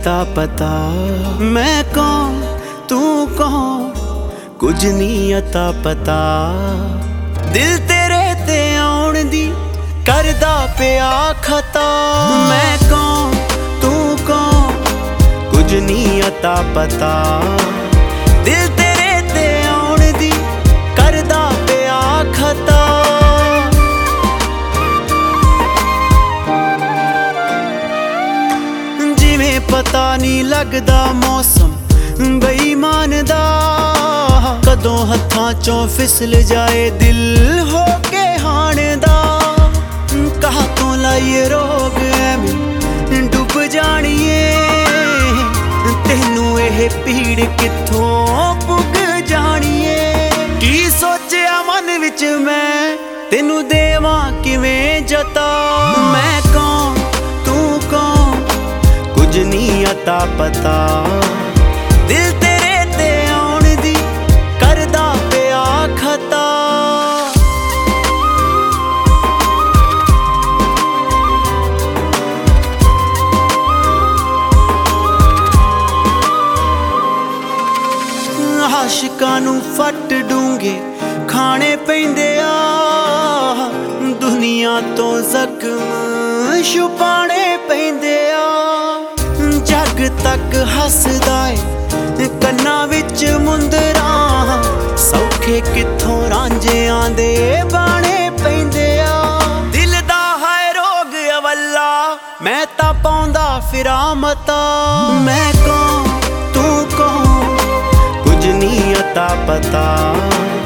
अता पता। मैं कौन तू कौन कुछ नहीं अता पता। दिल तेरे ते आउण दी करदा पिया खता। मैं कौन तू कौन कुछ नहीं अता पता। दिल तेरे ते आउण दी करदा पिया खता। जिवें पता नहीं लगदा मौसम बेईमान दा, कदों हत्थां चों फिसल जाए दिल हो के हाण दा। कहा तो लाइए रोग एवें डुब जाणीए, तेनू एह पीड़ कित्थों पुग जाणीए। की सोचिया मन विच मैं तेनू देवां किवें जता। मैं कौन तू कौन कुछ नहीं अता पता। दिल तेरे ते आउण दी करदा पिया खता। आशिकां नूं फट डूंगे खाने पैंदे आ, दुनिया तो जख्म छुपाने पैंदे आ। जग तक हसदा ए कन्नां विच मुंदरां, सौखे कित्थों रांझिआं दे बाणे पैंदे आ। दिल दा है रोग अवल्ला मैं तां पाउंदा फिरां मता। मैं कौन तू कौन कुछ नहीं अता पता।